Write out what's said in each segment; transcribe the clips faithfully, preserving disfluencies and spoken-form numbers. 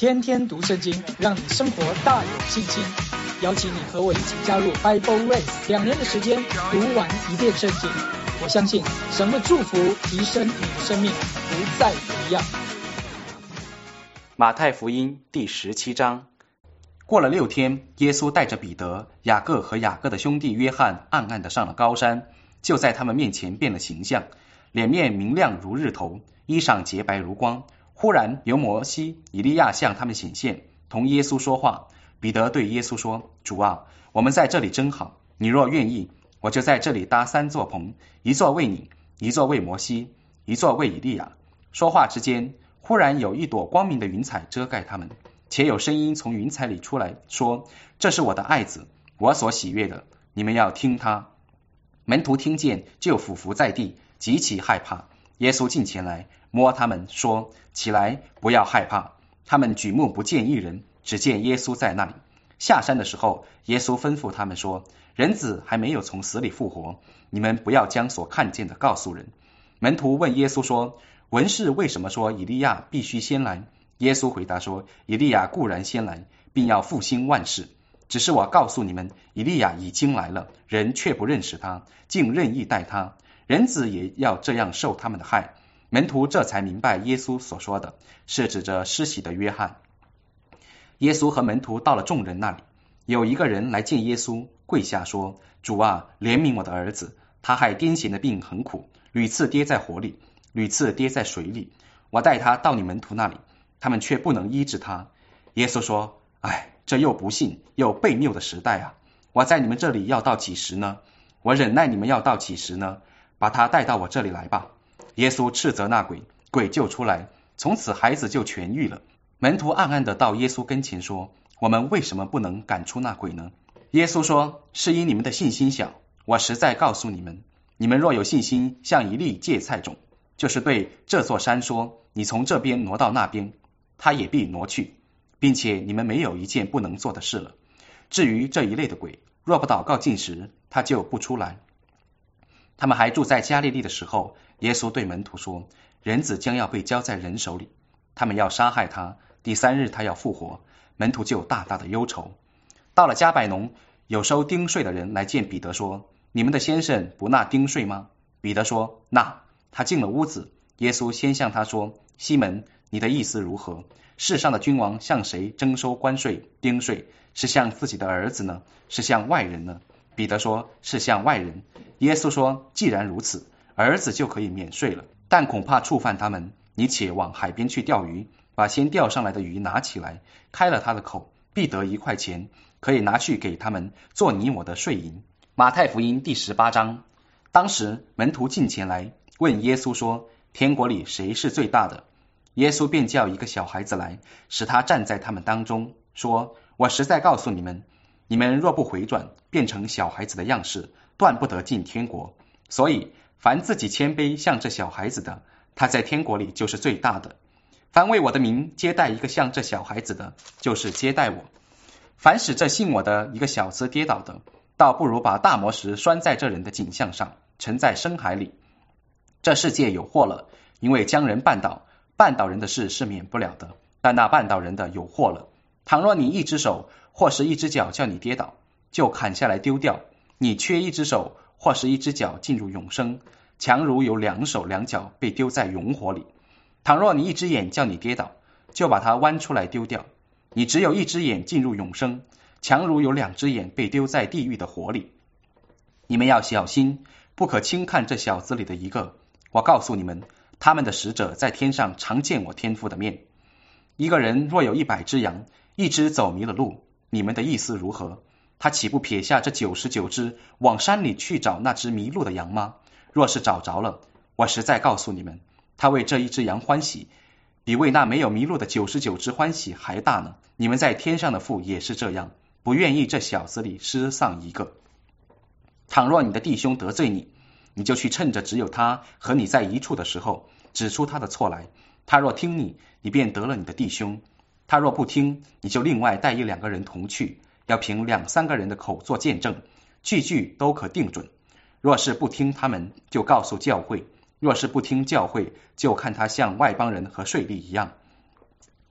天天读圣经，让你生活大有信心。邀请你和我一起加入 Bible Race， 两年的时间读完一遍圣经。我相信神的祝福提升你的生命，不再一样。 马太福音第十七章。过了六天，耶稣带着彼得、雅各和雅各的兄弟约翰暗暗地上了高山，就在他们面前变了形象，脸面明亮如日头，衣裳洁白如光。忽然有摩西、以利亚向他们显现，同耶稣说话。彼得对耶稣说：主啊，我们在这里真好，你若愿意，我就在这里搭三座棚，一座为你，一座为摩西，一座为以利亚。说话之间，忽然有一朵光明的云彩遮盖他们，且有声音从云彩里出来说：这是我的爱子，我所喜悦的，你们要听他。门徒听见，就俯伏在地，极其害怕。耶稣近前来摸他们说：起来，不要害怕。他们举目不见一人，只见耶稣在那里。下山的时候，耶稣吩咐他们说：人子还没有从死里复活，你们不要将所看见的告诉人。门徒问耶稣说：文士为什么说以利亚必须先来？耶稣回答说：以利亚固然先来，并要复兴万事，只是我告诉你们，以利亚已经来了，人却不认识他，竟任意待他，人子也要这样受他们的害。门徒这才明白耶稣所说的是指着施洗的约翰。耶稣和门徒到了众人那里，有一个人来见耶稣，跪下说：主啊，怜悯我的儿子，他害癫痫的病很苦，屡次跌在火里，屡次跌在水里，我带他到你门徒那里，他们却不能医治他。耶稣说：哎，这又不信又悖谬的时代啊！我在你们这里要到几时呢？我忍耐你们要到几时呢？把他带到我这里来吧。耶稣斥责那鬼，鬼就出来，从此孩子就痊愈了。门徒暗暗地到耶稣跟前说：我们为什么不能赶出那鬼呢？耶稣说：是因你们的信心小。我实在告诉你们，你们若有信心像一粒芥菜种，就是对这座山说：你从这边挪到那边，它也必挪去，并且你们没有一件不能做的事了。至于这一类的鬼，若不祷告禁食，它就不出来。他们还住在加利利的时候，耶稣对门徒说：人子将要被交在人手里，他们要杀害他，第三日他要复活。门徒就大大的忧愁。到了加百农，有收丁税的人来见彼得说：你们的先生不纳丁税吗？彼得说：纳。他进了屋子，耶稣先向他说：西门，你的意思如何？世上的君王向谁征收关税丁税？是向自己的儿子呢，是向外人呢？彼得说：是向外人。耶稣说：既然如此，儿子就可以免税了，但恐怕触犯他们，你且往海边去钓鱼，把先钓上来的鱼拿起来，开了他的口，必得一块钱，可以拿去给他们做你我的税银。马太福音第十八章。当时门徒近前来问耶稣说：天国里谁是最大的？耶稣便叫一个小孩子来，使他站在他们当中，说：我实在告诉你们，你们若不回转，变成小孩子的样式，断不得进天国。所以凡自己谦卑像这小孩子的，他在天国里就是最大的。凡为我的名接待一个像这小孩子的，就是接待我。凡使这信我的一个小子跌倒的，倒不如把大磨石拴在这人的颈项上，沉在深海里。这世界有祸了，因为将人绊倒，绊倒人的事是免不了的，但那绊倒人的有祸了。倘若你一只手或是一只脚叫你跌倒，就砍下来丢掉。你缺一只手或是一只脚进入永生，强如有两手两脚被丢在永火里。倘若你一只眼叫你跌倒，就把它剜出来丢掉。你只有一只眼进入永生，强如有两只眼被丢在地狱的火里。你们要小心，不可轻看这小子里的一个。我告诉你们，他们的使者在天上常见我天父的面。一个人若有一百只羊，一只走迷了路，你们的意思如何？他岂不撇下这九十九只，往山里去找那只迷路的羊吗？若是找着了，我实在告诉你们，他为这一只羊欢喜，比为那没有迷路的九十九只欢喜还大呢。你们在天上的父也是这样，不愿意这小子里失丧一个。倘若你的弟兄得罪你，你就去趁着只有他和你在一处的时候，指出他的错来。他若听你，你便得了你的弟兄；他若不听，你就另外带一两个人同去，要凭两三个人的口做见证，句句都可定准。若是不听他们，就告诉教会；若是不听教会，就看他像外邦人和税吏一样。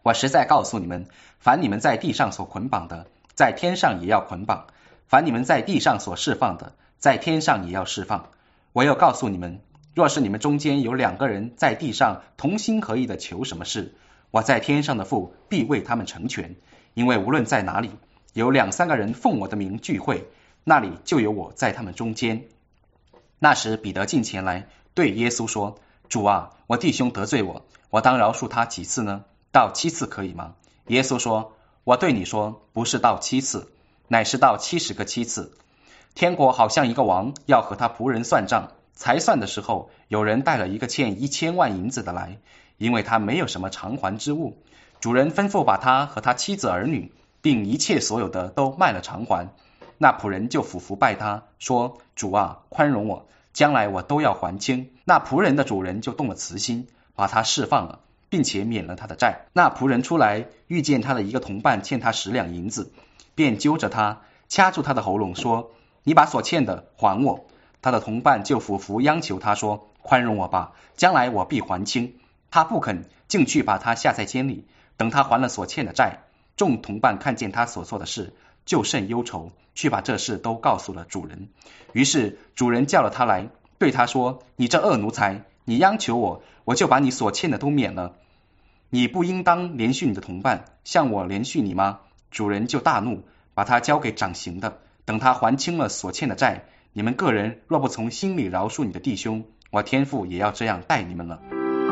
我实在告诉你们，凡你们在地上所捆绑的，在天上也要捆绑；凡你们在地上所释放的，在天上也要释放。我又告诉你们，若是你们中间有两个人在地上同心合意的求什么事，我在天上的父必为他们成全。因为无论在哪里有两三个人奉我的名聚会，那里就有我在他们中间。那时彼得近前来对耶稣说，主啊，我弟兄得罪我，我当饶恕他几次呢？到七次可以吗？耶稣说，我对你说，不是到七次，乃是到七十个七次。天国好像一个王要和他仆人算账，才算的时候，有人带了一个欠一千万银子的来，因为他没有什么偿还之物。主人吩咐把他和他妻子儿女并一切所有的都卖了偿还。那仆人就俯伏拜他，说，主啊，宽容我，将来我都要还清。那仆人的主人就动了慈心，把他释放了，并且免了他的债。那仆人出来，遇见他的一个同伴欠他十两银子，便揪着他，掐住他的喉咙，说，你把所欠的还我。他的同伴就俯伏央求他说，宽容我吧，将来我必还清。他不肯，竟去把他下在监里，等他还了所欠的债。众同伴看见他所做的事，就甚忧愁，去把这事都告诉了主人。于是主人叫了他来，对他说，你这恶奴才，你央求我，我就把你所欠的都免了。你不应当怜恤你的同伴，像我怜恤你吗？主人就大怒，把他交给掌刑的，等他还清了所欠的债。你们个人若不从心里饶恕你的弟兄，我天父也要这样待你们了。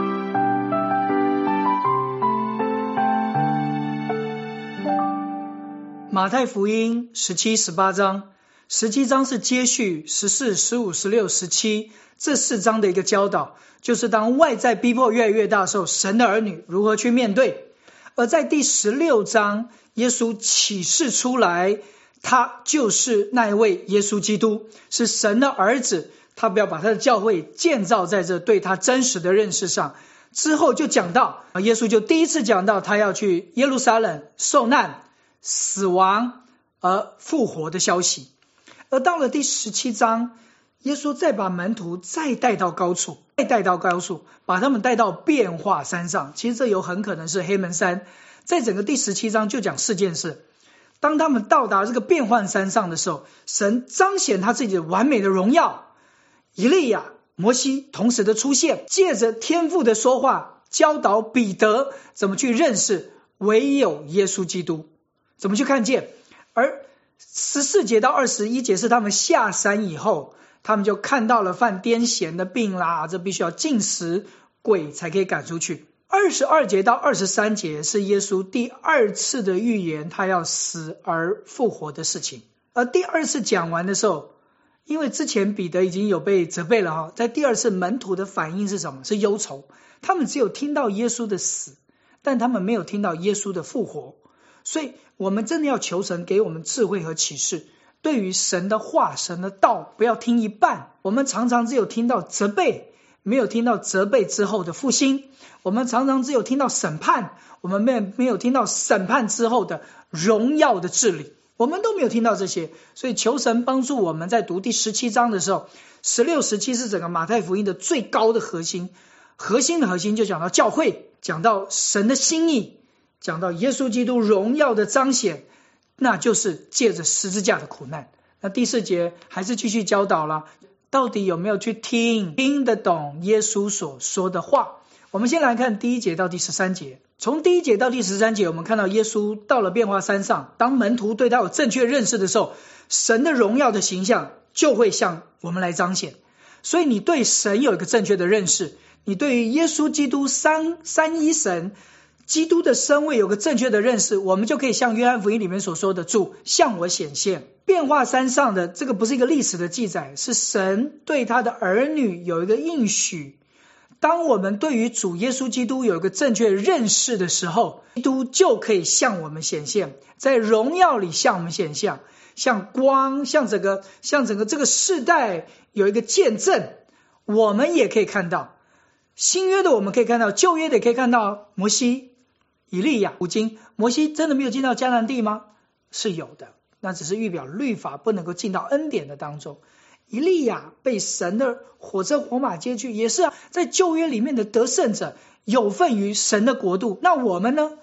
马太福音十七、十八章，十七章是接续十四、十五、十六、十七这四章的一个教导，就是当外在逼迫越来越大的时候，神的儿女如何去面对。而在第十六章，耶稣启示出来，他就是那一位耶稣基督，是神的儿子，他不要把他的教会建造在这对他真实的认识上。之后就讲到，耶稣就第一次讲到他要去耶路撒冷受难、死亡而复活的消息。而到了第十七章，耶稣再把门徒再带到高处，再带到高处，把他们带到变化山上。其实这有很可能是黑门山。在整个第十七章就讲四件事。当他们到达这个变幻山上的时候，神彰显他自己的完美的荣耀。以利亚、摩西同时的出现，借着天父的说话，教导彼得怎么去认识唯有耶稣基督，怎么去看见。而十四节到二十一节是他们下山以后，他们就看到了犯癫痫的病啦，这必须要禁食，鬼才可以赶出去。二十二节到二十三节是耶稣第二次的预言，他要死而复活的事情。而第二次讲完的时候，因为之前彼得已经有被责备了哈，在第二次门徒的反应是什么？是忧愁。他们只有听到耶稣的死，但他们没有听到耶稣的复活。所以我们真的要求神给我们智慧和启示，对于神的话、神的道，不要听一半。我们常常只有听到责备，没有听到责备之后的复兴。我们常常只有听到审判，我们没有没有听到审判之后的荣耀的治理，我们都没有听到这些。所以求神帮助我们在读第十七章的时候，十六、十七是整个马太福音的最高的核心，核心的核心就讲到教会，讲到神的心意，讲到耶稣基督荣耀的彰显，那就是借着十字架的苦难。那第四节还是继续教导了，到底有没有去听听得懂耶稣所说的话。我们先来看第一节到第十三节。从第一节到第十三节，我们看到耶稣到了变化山上，当门徒对他有正确认识的时候，神的荣耀的形象就会向我们来彰显。所以你对神有一个正确的认识，你对于耶稣基督三三一神基督的身位有个正确的认识，我们就可以像约翰福音里面所说的，主向我显现。变化山上的这个不是一个历史的记载，是神对他的儿女有一个应许。当我们对于主耶稣基督有一个正确认识的时候，基督就可以向我们显现，在荣耀里向我们显现，像光，像整个像整个这个世代有一个见证。我们也可以看到新约的，我们可以看到旧约的，也可以看到摩西、以利亚、古今。摩西真的没有进到迦南地吗？是有的，那只是预表律法不能够进到恩典的当中。以利亚被神的火车火马接去，也是啊，在旧约里面的得胜者有份于神的国度。那我们呢？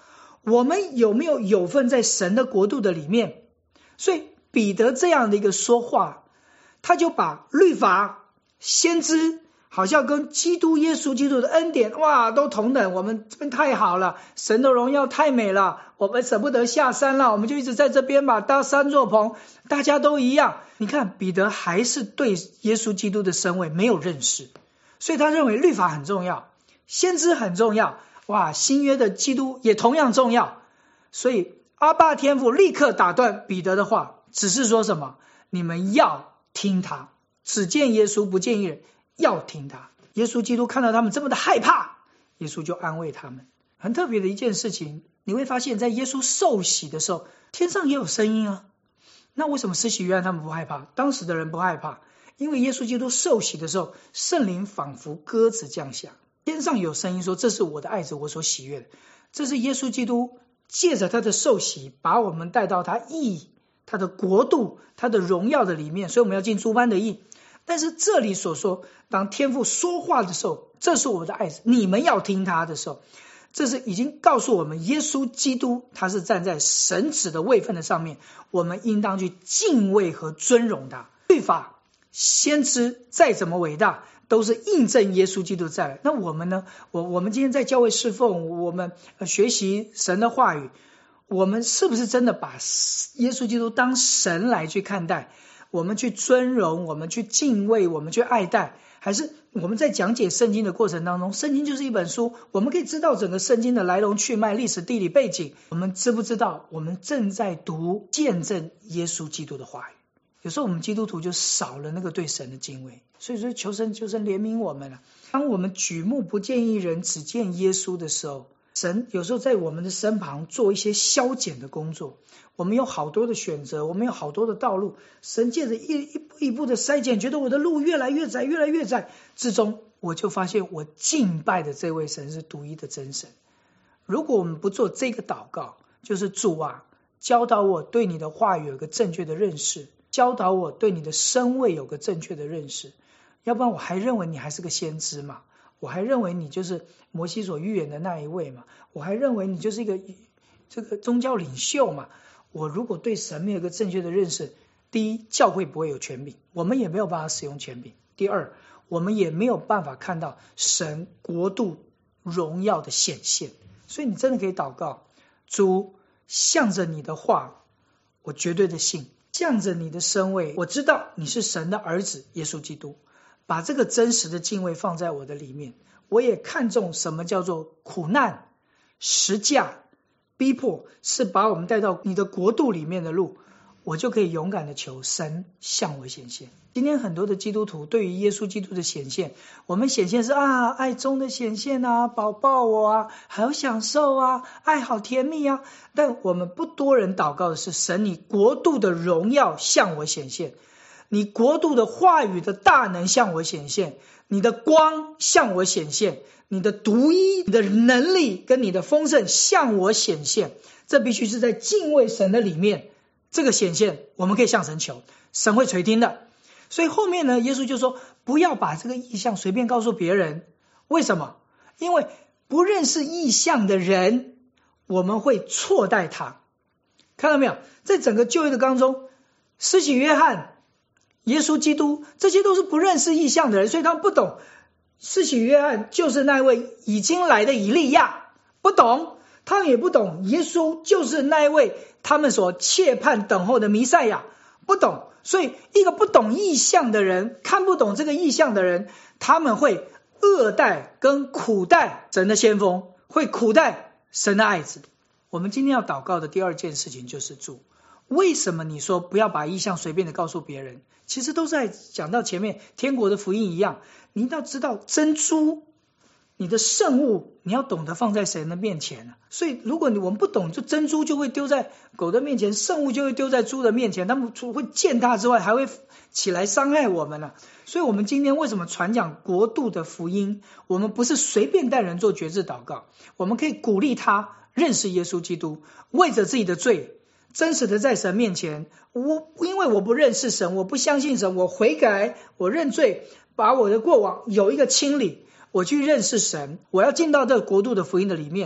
我们有没有有份在神的国度的里面？所以彼得这样的一个说话，他就把律法、先知好像跟基督耶稣基督的恩典哇都同等，我们这边太好了，神的荣耀太美了，我们舍不得下山了，我们就一直在这边吧，搭三座棚，大家都一样。你看彼得还是对耶稣基督的身位没有认识，所以他认为律法很重要，先知很重要，哇，新约的基督也同样重要。所以阿爸天父立刻打断彼得的话，只是说什么？你们要听他，只见耶稣不见一人，要听他。耶稣基督看到他们这么的害怕，耶稣就安慰他们。很特别的一件事情，你会发现在耶稣受洗的时候，天上也有声音啊。那为什么施洗约翰他们不害怕？当时的人不害怕，因为耶稣基督受洗的时候，圣灵仿佛鸽子降下，天上有声音说，这是我的爱子，我所喜悦的。这是耶稣基督借着他的受洗，把我们带到他义、他的国度、他的荣耀的里面，所以我们要进诸般的义。但是这里所说，当天父说话的时候，这是我的爱子，你们要听他的时候，这是已经告诉我们耶稣基督他是站在神子的位分的上面，我们应当去敬畏和尊荣他。律法、先知再怎么伟大，都是印证耶稣基督再来。那我们呢？我我们今天在教会侍奉，我们学习神的话语，我们是不是真的把耶稣基督当神来去看待？我们去尊荣，我们去敬畏，我们去爱戴，还是我们在讲解圣经的过程当中，圣经就是一本书，我们可以知道整个圣经的来龙去脉、历史地理背景，我们知不知道我们正在读见证耶稣基督的话语？有时候我们基督徒就少了那个对神的敬畏，所以说求神求神怜悯我们了。当我们举目不见一人，只见耶稣的时候，神有时候在我们的身旁做一些消减的工作。我们有好多的选择，我们有好多的道路，神借着一一步一步的筛减，觉得我的路越来越窄越来越窄之中，我就发现我敬拜的这位神是独一的真神。如果我们不做这个祷告，就是主啊，教导我对你的话语有个正确的认识，教导我对你的身位有个正确的认识，要不然我还认为你还是个先知嘛，我还认为你就是摩西所预言的那一位嘛，我还认为你就是一个这个宗教领袖嘛。我如果对神没有一个正确的认识，第一，教会不会有权柄，我们也没有办法使用权柄；第二，我们也没有办法看到神国度荣耀的显现。所以你真的可以祷告，主，向着你的话，我绝对的信，向着你的身位，我知道你是神的儿子耶稣基督，把这个真实的敬畏放在我的里面。我也看重什么叫做苦难、十架、逼迫，是把我们带到你的国度里面的路，我就可以勇敢的求神向我显现。今天很多的基督徒对于耶稣基督的显现，我们显现是啊，爱中的显现啊，宝宝我啊，好享受啊，爱好甜蜜啊，但我们不多人祷告的是，神你国度的荣耀向我显现，你国度的话语的大能向我显现，你的光向我显现，你的独一、你的能力跟你的丰盛向我显现。这必须是在敬畏神的里面，这个显现我们可以向神求，神会垂听的。所以后面呢，耶稣就说不要把这个意象随便告诉别人。为什么？因为不认识意象的人，我们会错待他。看到没有？在整个旧约的当中，施洗约翰、耶稣基督，这些都是不认识意象的人，所以他们不懂施洗约翰就是那位已经来的以利亚，不懂，他们也不懂耶稣就是那一位他们所切盼等候的弥赛亚，不懂。所以一个不懂意象的人，看不懂这个意象的人，他们会恶待跟苦待神的先锋，会苦待神的爱子。我们今天要祷告的第二件事情就是主，为什么你说不要把意象随便的告诉别人？其实都在讲到前面天国的福音一样，你一定要知道珍珠，你的圣物你要懂得放在神的面前。所以如果你我们不懂，就珍珠就会丢在狗的面前，圣物就会丢在猪的面前，他们除会践踏之外还会起来伤害我们了。所以我们今天为什么传讲国度的福音，我们不是随便带人做决志祷告，我们可以鼓励他认识耶稣基督，为着自己的罪真实的在神面前，我因为我不认识神，我不相信神，我悔改，我认罪，把我的过往有一个清理，我去认识神，我要进到这个国度的福音的里面，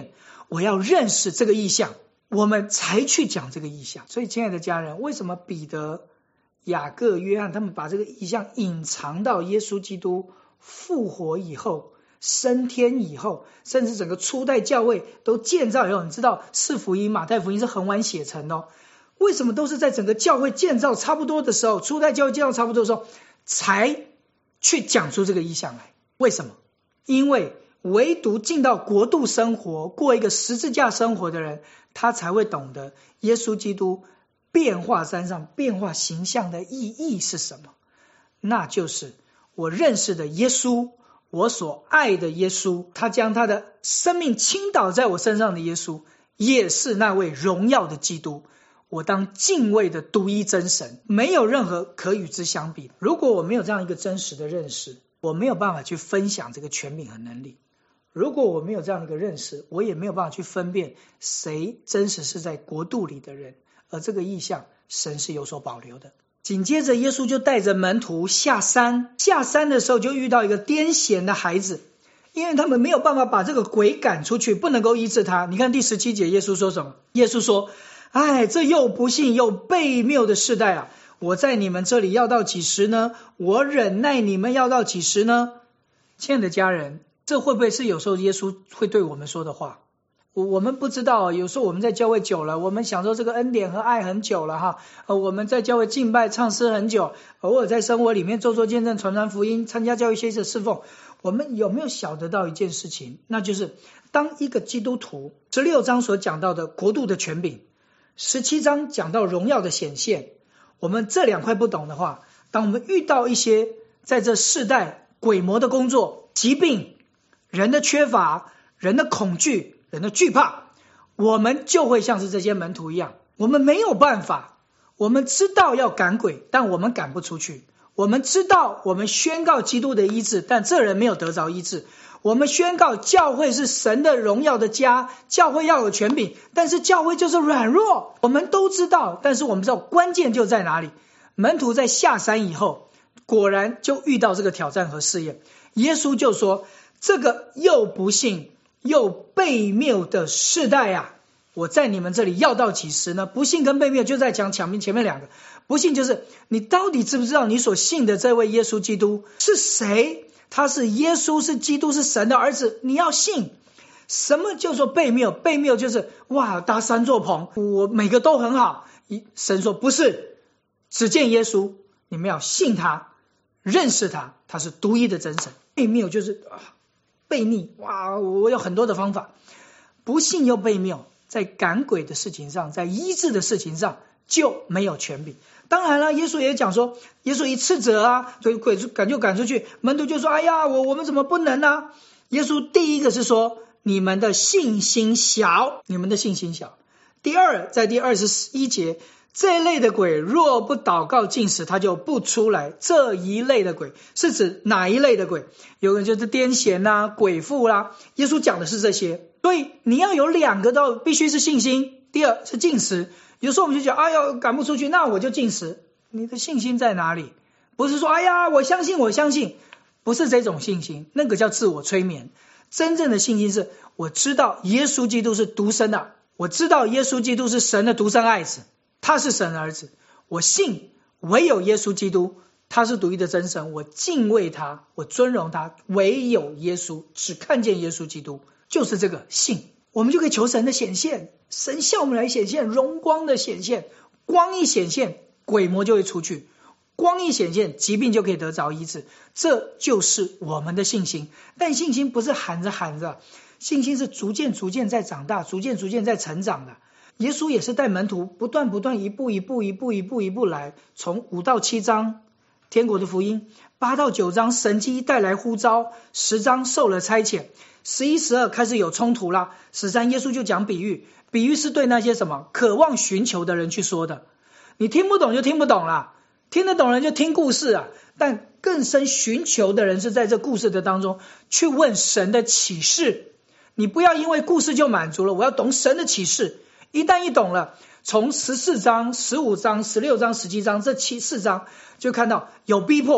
我要认识这个意象，我们才去讲这个意象。所以亲爱的家人，为什么彼得、雅各、约翰他们把这个意象隐藏到耶稣基督复活以后、升天以后，甚至整个初代教会都建造以后，你知道四福音、马太福音是很晚写成的哦，为什么都是在整个教会建造差不多的时候，初代教会建造差不多的时候才去讲出这个意象来？为什么？因为唯独进到国度生活，过一个十字架生活的人，他才会懂得耶稣基督变化山上变化形象的意义是什么。那就是我认识的耶稣，我所爱的耶稣，他将他的生命倾倒在我身上的耶稣，也是那位荣耀的基督，我当敬畏的独一真神，没有任何可与之相比。如果我没有这样一个真实的认识，我没有办法去分享这个权柄和能力。如果我没有这样的一个认识，我也没有办法去分辨谁真实是在国度里的人，而这个意象神是有所保留的。紧接着耶稣就带着门徒下山，下山的时候就遇到一个癫痫的孩子，因为他们没有办法把这个鬼赶出去，不能够医治他。你看第十七节耶稣说什么？耶稣说，哎，这又不信又悖谬的世代啊，我在你们这里要到几时呢？我忍耐你们要到几时呢？亲爱的家人，这会不会是有时候耶稣会对我们说的话？我们不知道，有时候我们在教会久了，我们享受这个恩典和爱很久了哈。呃，我们在教会敬拜唱诗很久，偶尔在生活里面做做见证、传传福音、参加教育学习的侍奉，我们有没有晓得到一件事情？那就是当一个基督徒，十六章所讲到的国度的权柄，十七章讲到荣耀的显现，我们这两块不懂的话，当我们遇到一些在这世代鬼魔的工作、疾病、人的缺乏、人的恐惧、人的惧怕，我们就会像是这些门徒一样，我们没有办法，我们知道要赶鬼，但我们赶不出去。我们知道我们宣告基督的医治，但这人没有得着医治。我们宣告教会是神的荣耀的家，教会要有权柄，但是教会就是软弱。我们都知道，但是我们知道关键就在哪里。门徒在下山以后，果然就遇到这个挑战和试验。耶稣就说，这个又不信又悖谬的世代啊，我在你们这里要到几时呢？不信跟悖谬就在讲前面前面两个。不信就是你到底知不知道你所信的这位耶稣基督是谁？他是耶稣，是基督，是神的儿子，你要信。什么叫做悖谬？悖谬就是哇，搭三座棚，我每个都很好。神说不是，只见耶稣，你们要信他，认识他，他是独一的真神。悖谬就是啊，悖逆，哇，我有很多的方法。不信又悖谬，在赶鬼的事情上，在医治的事情上就没有权柄。当然了，耶稣也讲说，耶稣一斥责啊，所以鬼赶就赶出去，门徒就说，哎呀，我我们怎么不能呢？耶稣第一个是说，你们的信心小，你们的信心小。第二，在第二十一节，这一类的鬼若不祷告禁食，他就不出来。这一类的鬼是指哪一类的鬼？有人就是癫痫啦、鬼附啦，耶稣讲的是这些。所以你要有两个都必须是信心，第二是禁食。有时候我们就讲，哎呀，赶不出去，那我就禁食。你的信心在哪里？不是说，哎呀，我相信，我相信，不是这种信心，那个叫自我催眠。真正的信心是，我知道耶稣基督是独生的，我知道耶稣基督是神的独生爱子，他是神的儿子，我信唯有耶稣基督，他是独一的真神，我敬畏他，我尊荣他，唯有耶稣，只看见耶稣基督，就是这个信。我们就可以求神的显现，神向我们来显现，荣光的显现，光一显现，鬼魔就会出去，光一显现，疾病就可以得着医治。这就是我们的信心。但信心不是喊着喊着，信心是逐渐逐渐在长大，逐渐逐渐在成长的。耶稣也是带门徒不断不断一步一步一步一步一步来，从五到七章天国的福音，八到九章神迹带来呼召，十章受了差遣，十一十二开始有冲突啦，十三耶稣就讲比喻，比喻是对那些什么渴望寻求的人去说的。你听不懂就听不懂啦，听得懂人就听故事啊，但更深寻求的人是在这故事的当中去问神的启示。你不要因为故事就满足了，我要懂神的启示。一旦一懂了，从十四章、十五章、十六章、十七章这七四章就看到有逼迫，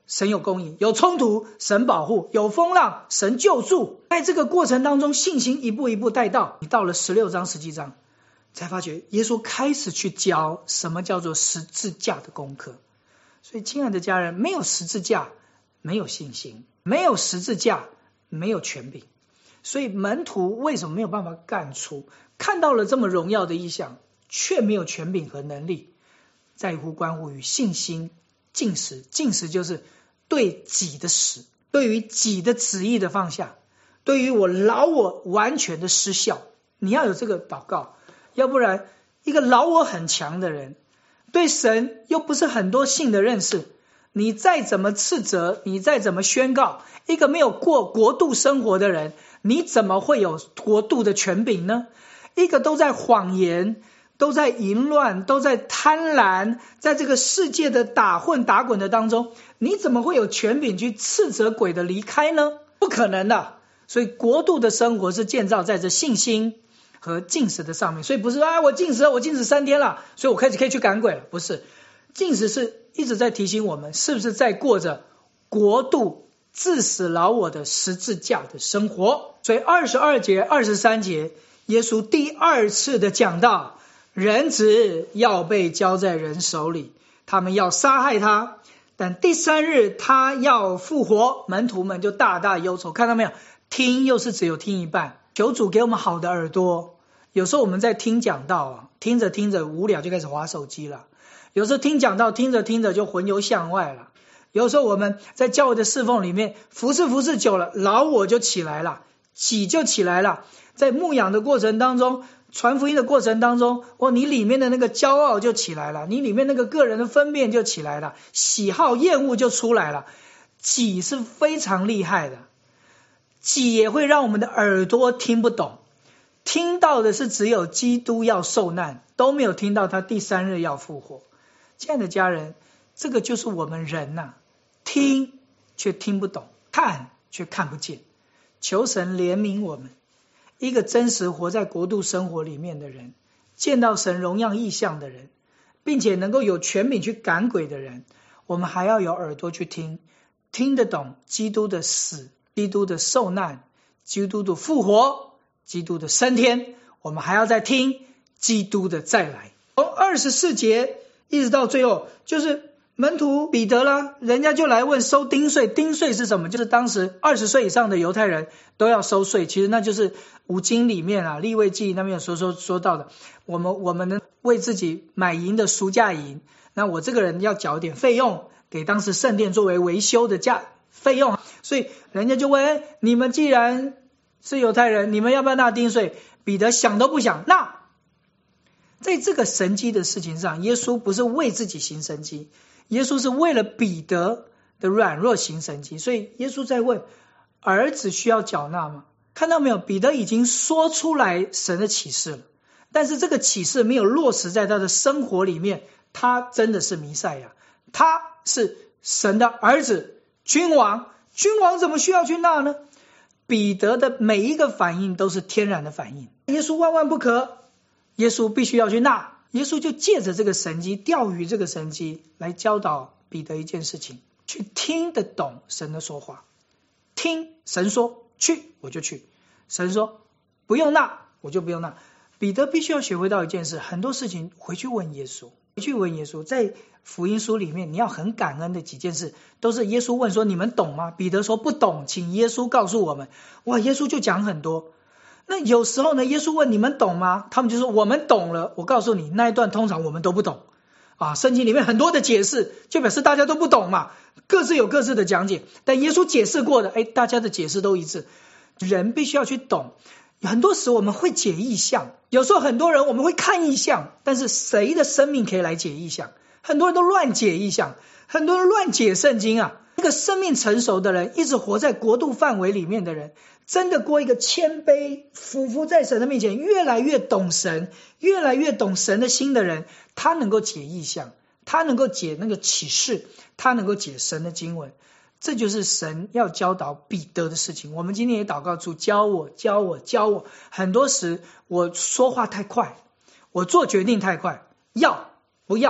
神有供应；有冲突，神保护；有风浪，神救助。在这个过程当中，信心一步一步带到，你到了十六章、十七章，才发觉耶稣开始去教什么叫做十字架的功课。所以亲爱的家人，没有十字架没有信心，没有十字架没有权柄。所以门徒为什么没有办法干出，看到了这么荣耀的异象，却没有权柄和能力，在乎关乎于信心。禁食，禁食就是对己的死，对于己的旨意的放下，对于我老我完全的失效。你要有这个祷告，要不然一个老我很强的人，对神又不是很多信的认识，你再怎么斥责，你再怎么宣告，一个没有过国度生活的人，你怎么会有国度的权柄呢？一个都在谎言，都在淫乱，都在贪婪，在这个世界的打混打滚的当中，你怎么会有权柄去斥责鬼的离开呢？不可能的。所以国度的生活是建造在这信心和禁食的上面。所以不是啊，我禁食了，我禁食三天了，所以我开始可以去赶鬼了。不是，禁食是一直在提醒我们，是不是在过着国度治死老我的十字架的生活。所以二十二节、二十三节，耶稣第二次的讲到，人子要被交在人手里，他们要杀害他，但第三日他要复活。门徒们就大大忧愁。看到没有？听又是只有听一半。求主给我们好的耳朵。有时候我们在听讲道啊，听着听着无聊就开始滑手机了。有时候听讲道听着听着就魂游向外了。有时候我们在教会的侍奉里面服侍服侍久了，老我就起来了，己就起来了。在牧养的过程当中，传福音的过程当中，哦，你里面的那个骄傲就起来了，你里面那个个人的分辨就起来了，喜好厌恶就出来了。己是非常厉害的，己也会让我们的耳朵听不懂，听到的是只有基督要受难，都没有听到他第三日要复活。亲爱的家人，这个就是我们人啊，听却听不懂，看却看不见。求神怜悯我们。一个真实活在国度生活里面的人，见到神荣耀异象的人，并且能够有权柄去赶鬼的人，我们还要有耳朵去听，听得懂基督的死，基督的受难，基督的复活，基督的升天。我们还要再听基督的再来。从二十四节一直到最后，就是门徒彼得啦，人家就来问收丁税。丁税是什么？就是当时二十岁以上的犹太人都要收税。其实那就是五经里面啊，利未记那边有说说说到的，我们我们能为自己买银的赎价银，那我这个人要缴点费用给当时圣殿作为维修的价费用。所以人家就问，你们既然是犹太人，你们要不要纳丁税？彼得想都不想纳。在这个神迹的事情上，耶稣不是为自己行神迹，耶稣是为了彼得的软弱行神迹。所以耶稣在问，儿子需要缴纳吗？看到没有？彼得已经说出来神的启示了，但是这个启示没有落实在他的生活里面。他真的是弥赛亚，他是神的儿子，君王。君王怎么需要去纳呢？彼得的每一个反应都是天然的反应。耶稣万万不可，耶稣必须要去纳。耶稣就借着这个神迹，钓鱼这个神迹来教导彼得一件事情，去听得懂神的说话。听神说去我就去，神说不用纳我就不用纳。彼得必须要学会到一件事，很多事情回去问耶稣，回去问耶稣。在福音书里面你要很感恩的几件事，都是耶稣问说你们懂吗？彼得说不懂，请耶稣告诉我们。哇，耶稣就讲很多。那有时候呢，耶稣问你们懂吗？他们就说我们懂了。我告诉你，那一段通常我们都不懂啊。圣经里面很多的解释，就表示大家都不懂嘛，各自有各自的讲解。但耶稣解释过的，哎，大家的解释都一致。人必须要去懂。很多时我们会解意象，有时候很多人我们会看意象，但是谁的生命可以来解意象？很多人都乱解意象，很多人乱解圣经啊。一个生命成熟的人，一直活在国度范围里面的人，真的过一个谦卑俯伏在神的面前，越来越懂神，越来越懂神的心的人，他能够解意象，他能够解那个启示，他能够解神的经文。这就是神要教导彼得的事情。我们今天也祷告，主教我教我教我。很多时我说话太快，我做决定太快，要不要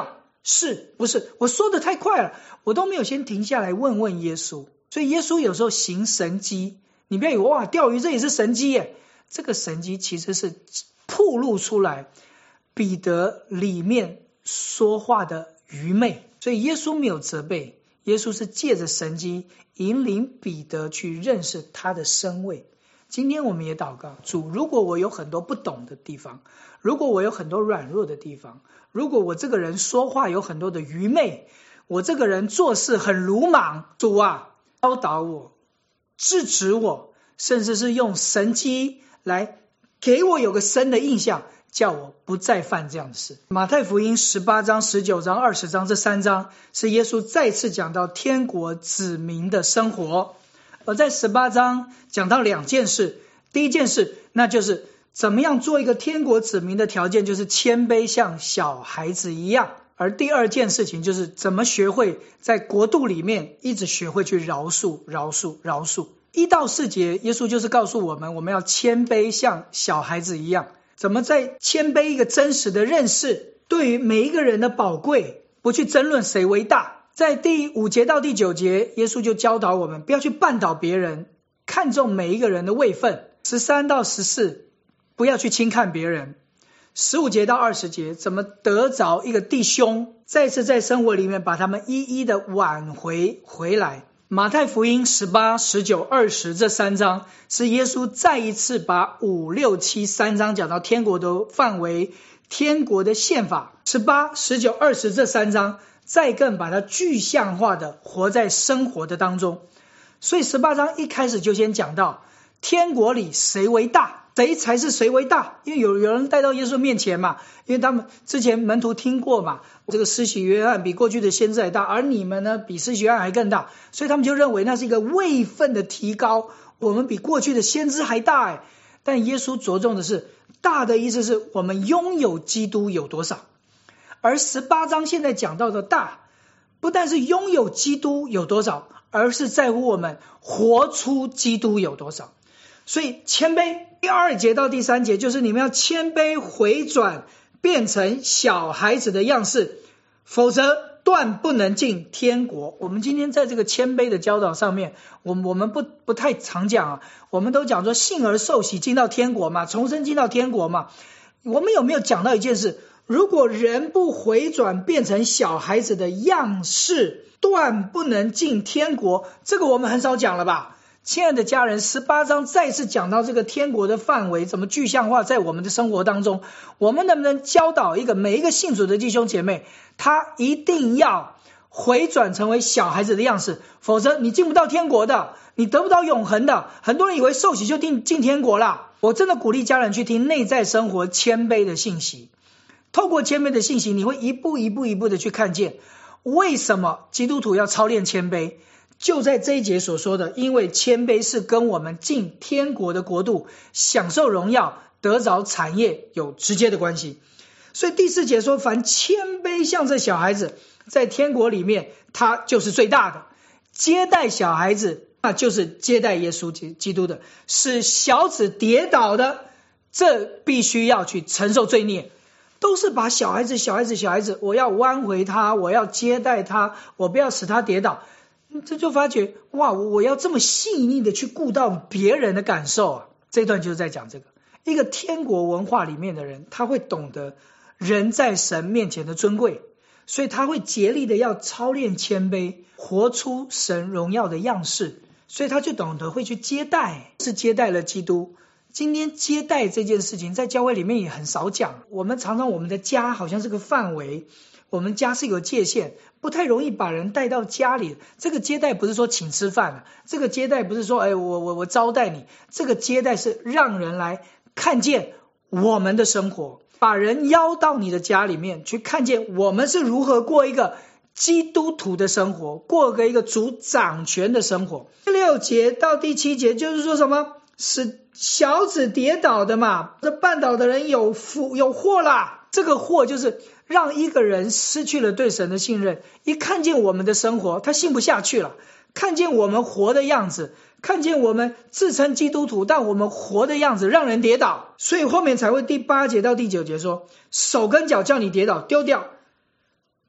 是不是？我说的太快了，我都没有先停下来问问耶稣。所以耶稣有时候行神迹，你不要以为哇，钓鱼这也是神迹耶，这个神迹其实是暴露出来彼得里面说话的愚昧。所以耶稣没有责备，耶稣是借着神迹引领彼得去认识他的身位。今天我们也祷告，主，如果我有很多不懂的地方，如果我有很多软弱的地方，如果我这个人说话有很多的愚昧，我这个人做事很鲁莽，主啊，教导我，制止我，甚至是用神迹来给我有个深的印象，叫我不再犯这样的事。马太福音十八章、十九章、二十章这三章是耶稣再次讲到天国子民的生活。而在十八章讲到两件事，第一件事那就是怎么样做一个天国子民的条件，就是谦卑像小孩子一样。而第二件事情就是怎么学会在国度里面一直学会去饶恕饶恕饶恕。一到四节耶稣就是告诉我们，我们要谦卑像小孩子一样，怎么在谦卑一个真实的认识，对于每一个人的宝贵，不去争论谁为大。在第五节到第九节耶稣就教导我们不要去绊倒别人，看重每一个人的位分。十三到十四不要去轻看别人。十五节到二十节怎么得着一个弟兄，再次在生活里面把他们一一的挽回回来。马太福音十八、十九、二十这三章是耶稣再一次把五六七三章讲到天国的范围，天国的宪法。十八、十九、二十这三章再更把它具象化的活在生活的当中。所以十八章一开始就先讲到天国里谁为大，谁才是谁为大。因为有有人带到耶稣面前嘛，因为他们之前门徒听过嘛，这个施洗约翰比过去的先知还大，而你们呢比施洗约翰还更大，所以他们就认为那是一个位分的提高，我们比过去的先知还大哎。但耶稣着重的是大的意思是我们拥有基督有多少。而十八章现在讲到的大，不但是拥有基督有多少，而是在乎我们活出基督有多少。所以谦卑，第二节到第三节就是你们要谦卑回转，变成小孩子的样式，否则断不能进天国。我们今天在这个谦卑的教导上面，我们我们不不太常讲啊，我们都讲说信而受洗进到天国嘛，重生进到天国嘛。我们有没有讲到一件事？如果人不回转变成小孩子的样式，断不能进天国。这个我们很少讲了吧？亲爱的家人，十八章再次讲到这个天国的范围怎么具象化在我们的生活当中。我们能不能教导一个每一个信主的弟兄姐妹，他一定要回转成为小孩子的样式，否则你进不到天国的，你得不到永恒的。很多人以为受洗就进进天国了。我真的鼓励家人去听内在生活谦卑的信息，透过谦卑的信息，你会一步一步一步的去看见为什么基督徒要操练谦卑。就在这一节所说的，因为谦卑是跟我们进天国的国度，享受荣耀，得着产业有直接的关系。所以第四节说，凡谦卑像这小孩子，在天国里面他就是最大的。接待小孩子，那就是接待耶稣基督的。使小子跌倒的，这必须要去承受罪孽。都是把小孩子小孩子小孩子，我要挽回他，我要接待他，我不要使他跌倒。这就发觉哇，我要这么细腻的去顾到别人的感受啊。这段就是在讲这个，一个天国文化里面的人，他会懂得人在神面前的尊贵，所以他会竭力的要操练谦卑，活出神荣耀的样式，所以他就懂得会去接待，是接待了基督。今天接待这件事情在教会里面也很少讲，我们常常我们的家好像是个范围，我们家是有界限，不太容易把人带到家里。这个接待不是说请吃饭了，这个接待不是说哎我我我招待你，这个接待是让人来看见我们的生活，把人邀到你的家里面去看见我们是如何过一个基督徒的生活，过个一个主掌权的生活。第六节到第七节就是说什么？使小子跌倒的嘛，这绊倒的人有福有祸啦。这个祸就是让一个人失去了对神的信任，一看见我们的生活他信不下去了，看见我们活的样子，看见我们自称基督徒但我们活的样子让人跌倒，所以后面才会第八节到第九节说，手跟脚叫你跌倒丢掉，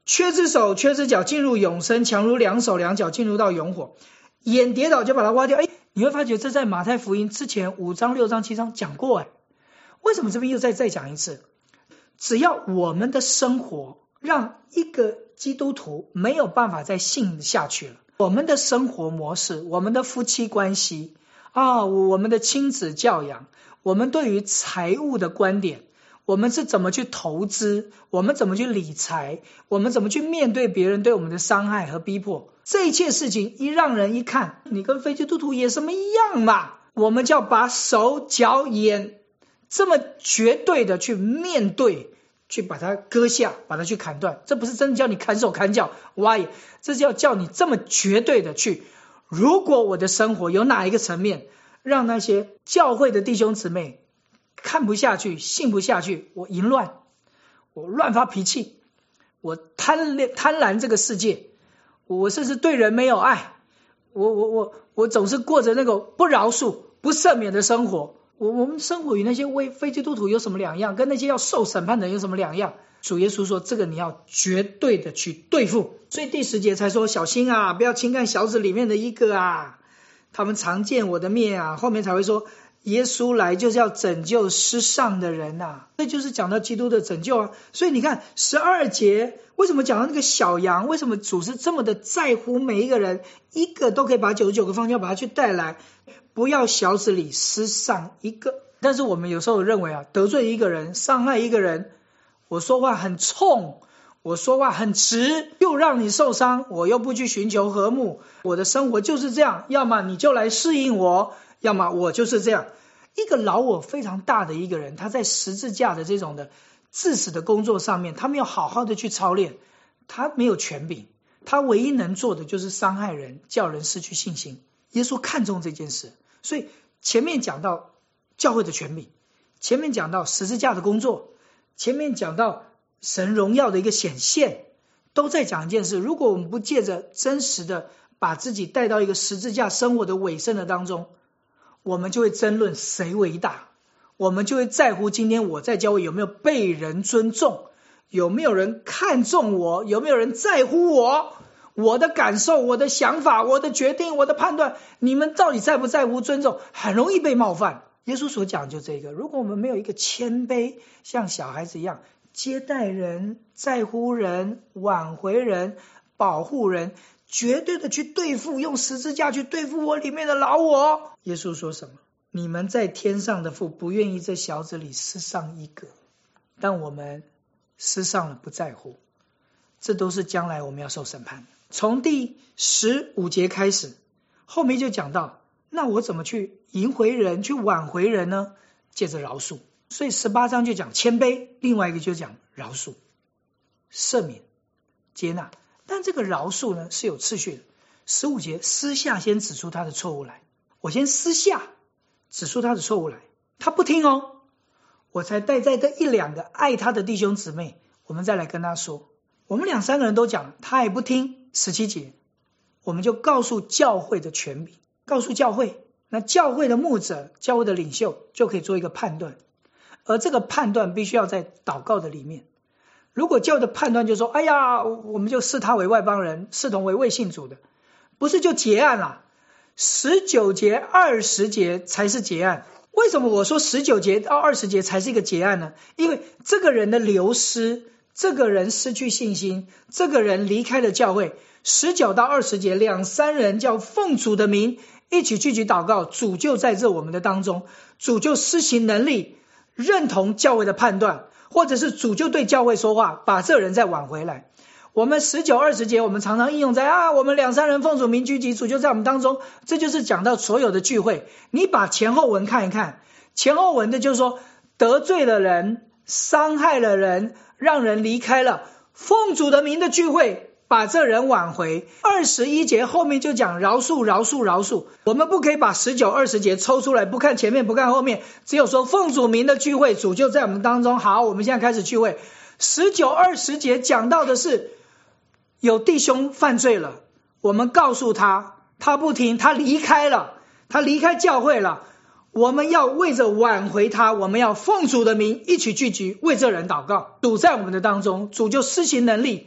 缺只手缺只脚进入永生，强如两手两脚进入到永火，眼跌倒就把它挖掉。哎，你会发觉这在马太福音之前五章六章七章讲过。哎，为什么这边又再再讲一次？只要我们的生活让一个基督徒没有办法再信下去了，我们的生活模式，我们的夫妻关系啊，我们的亲子教养，我们对于财务的观点，我们是怎么去投资，我们怎么去理财，我们怎么去面对别人对我们的伤害和逼迫，这一切事情一让人一看，你跟非基督徒也什么一样嘛。我们就要把手脚眼这么绝对的去面对，去把它割下，把它去砍断。这不是真的叫你砍手砍脚挖眼，这是要叫你这么绝对的去，如果我的生活有哪一个层面让那些教会的弟兄姊妹看不下去信不下去，我淫乱，我乱发脾气，我贪贪婪这个世界，我甚至对人没有爱，我我我我总是过着那个不饶恕不赦免的生活，我我们生活与那些非非基督徒有什么两样？跟那些要受审判的人有什么两样？主耶稣说这个你要绝对的去对付。所以第十节才说小心啊，不要轻看小子里面的一个啊，他们常见我的面啊。后面才会说耶稣来就是要拯救失丧的人啊，这就是讲到基督的拯救啊。所以你看十二节为什么讲到那个小羊，为什么主是这么的在乎每一个人，一个都可以把九十九个方向把他去带来，不要小子里失丧一个。但是我们有时候认为啊，得罪一个人伤害一个人，我说话很冲，我说话很直，又让你受伤，我又不去寻求和睦，我的生活就是这样，要么你就来适应我，要么我就是这样。一个老我非常大的一个人，他在十字架的这种的致死的工作上面，他没有好好的去操练，他没有权柄，他唯一能做的就是伤害人，叫人失去信心。耶稣看重这件事，所以前面讲到教会的权柄，前面讲到十字架的工作，前面讲到神荣耀的一个显现，都在讲一件事，如果我们不借着真实的把自己带到一个十字架生活的尾声的当中，我们就会争论谁为大，我们就会在乎今天我在教会有没有被人尊重，有没有人看重我，有没有人在乎我，我的感受，我的想法，我的决定，我的判断，你们到底在不在乎尊重，很容易被冒犯。耶稣所讲就这个，如果我们没有一个谦卑像小孩子一样接待人，在乎人，挽回人，保护人，绝对的去对付，用十字架去对付我里面的老我。耶稣说什么？你们在天上的父不愿意这小子里失丧一个，但我们失丧了不在乎，这都是将来我们要受审判的。从第十五节开始，后面就讲到那我怎么去赢回人，去挽回人呢？借着饶恕。所以十八章就讲谦卑，另外一个就讲饶恕、赦免、接纳。但这个饶恕呢是有次序的。十五节私下先指出他的错误来，我先私下指出他的错误来，他不听哦，我才带在这一两个爱他的弟兄姊妹，我们再来跟他说。我们两三个人都讲，他也不听。十七节我们就告诉教会的权柄，告诉教会，那教会的牧者，教会的领袖就可以做一个判断，而这个判断必须要在祷告的里面。如果教会的判断就说哎呀，我们就视他为外邦人，视同为未信主的，不是就结案了。十九节二十节才是结案。为什么我说十九节到二十节才是一个结案呢？因为这个人的流失，这个人失去信心，这个人离开了教会。十九到二十节两三人叫奉主的名一起聚集祷告，主就在这我们的当中，主就施行能力，认同教会的判断，或者是主就对教会说话，把这人再挽回来。我们十九二十节我们常常应用在啊，我们两三人奉主名聚集，主就在我们当中，这就是讲到所有的聚会。你把前后文看一看，前后文的就是说得罪了人，伤害了人，让人离开了，奉主的名的聚会，把这人挽回。二十一节后面就讲饶恕饶恕饶恕。我们不可以把十九二十节抽出来，不看前面不看后面，只有说奉主名的聚会，主就在我们当中。好，我们现在开始聚会。十九二十节讲到的是有弟兄犯罪了，我们告诉他，他不听，他离开了，他离开教会了，我们要为着挽回他，我们要奉主的名一起聚集，为这人祷告。主在我们的当中，主就施行能力，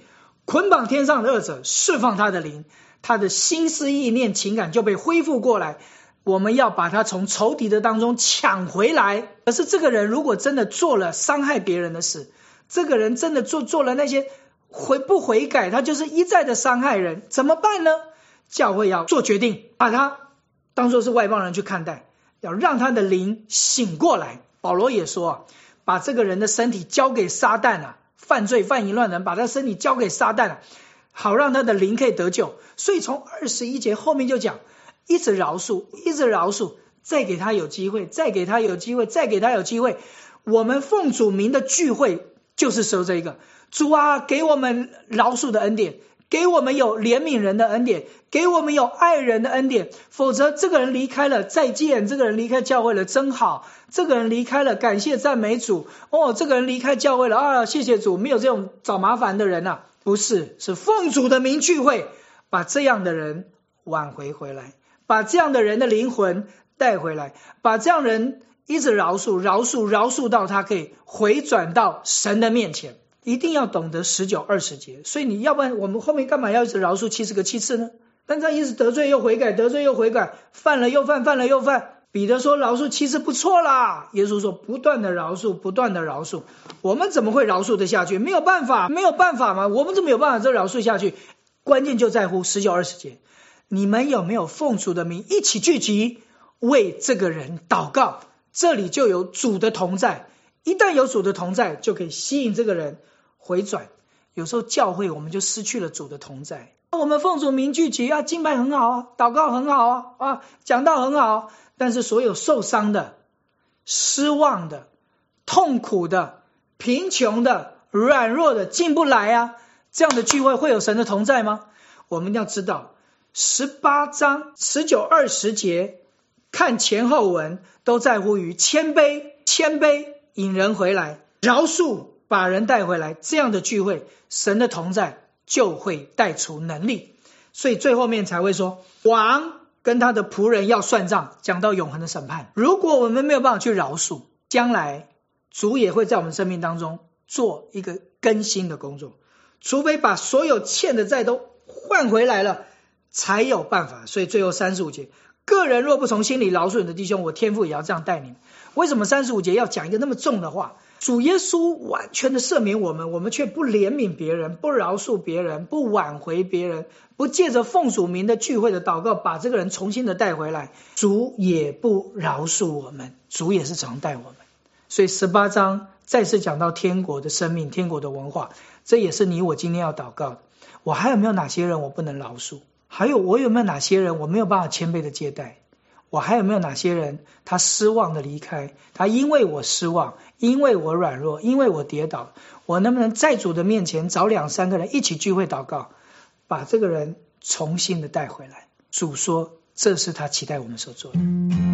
捆绑天上的恶者，释放他的灵，他的心思意念情感就被恢复过来。我们要把他从仇敌的当中抢回来。可是这个人如果真的做了伤害别人的事，这个人真的做做了那些悔不悔改，他就是一再的伤害人，怎么办呢？教会要做决定，把他当作是外邦人去看待，要让他的灵醒过来。保罗也说啊，把这个人的身体交给撒旦啊，犯罪犯淫乱人把他身体交给撒旦啊，好让他的灵可以得救。所以从二十一节后面就讲，一直饶恕，一直饶恕，再给他有机会，再给他有机会，再给他有机会。我们奉主名的聚会就是说这个，主啊，给我们饶恕的恩典，给我们有怜悯人的恩典，给我们有爱人的恩典。否则这个人离开了，再见，这个人离开教会了，真好，这个人离开了，感谢赞美主，哦，这个人离开教会了啊，谢谢主，没有这种找麻烦的人啊。不是，是奉主的名聚会，把这样的人挽回回来，把这样的人的灵魂带回来，把这样人一直饶恕饶恕饶恕到他可以回转到神的面前。一定要懂得十九二十节。所以你要不然我们后面干嘛要一直饶恕七十个七次呢？但他一直得罪又悔改，得罪又悔改，犯了又犯，犯了又犯。彼得说饶恕七次不错啦，耶稣说不断的饶恕，不断的饶恕。我们怎么会饶恕得下去？没有办法，没有办法嘛，我们怎么有办法这饶恕下去？关键就在乎十九二十节，你们有没有奉主的名一起聚集为这个人祷告？这里就有主的同在，一旦有主的同在，就可以吸引这个人回转。有时候教会我们就失去了主的同在。我们奉主名聚集啊，敬拜很好啊，祷告很好啊，啊，讲道很好啊，但是所有受伤的、失望的、痛苦的、贫穷的、软弱的进不来啊，这样的聚会会有神的同在吗？我们要知道十八章十九二十节看前后文都在乎于谦卑，谦卑引人回来，饶恕把人带回来，这样的聚会神的同在就会带出能力。所以最后面才会说王跟他的仆人要算账，讲到永恒的审判。如果我们没有办法去饶恕，将来主也会在我们生命当中做一个更新的工作，除非把所有欠的债都换回来了才有办法。所以最后三十五节，个人若不从心里饶恕你的弟兄，我天父也要这样待你们。为什么三十五节要讲一个那么重的话？主耶稣完全的赦免我们，我们却不怜悯别人，不饶恕别人，不挽回别人，不借着奉主名的聚会的祷告把这个人重新的带回来，主也不饶恕我们，主也是常带我们。所以十八章再次讲到天国的生命，天国的文化，这也是你我今天要祷告的。我还有没有哪些人我不能饶恕？还有我有没有哪些人我没有办法谦卑的接待？我还有没有哪些人他失望的离开，他因为我失望，因为我软弱，因为我跌倒，我能不能在主的面前找两三个人一起聚会祷告，把这个人重新的带回来？主说这是他期待我们所做的。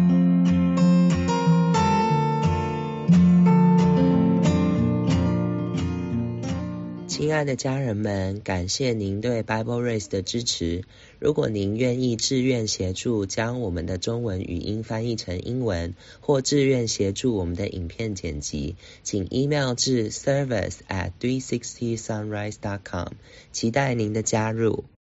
亲爱的家人们，感谢您对 Bible Race 的支持。如果您愿意志愿协助将我们的中文语音翻译成英文，或志愿协助我们的影片剪辑，请 email 至 service at three sixty sunrise dot com， 期待您的加入。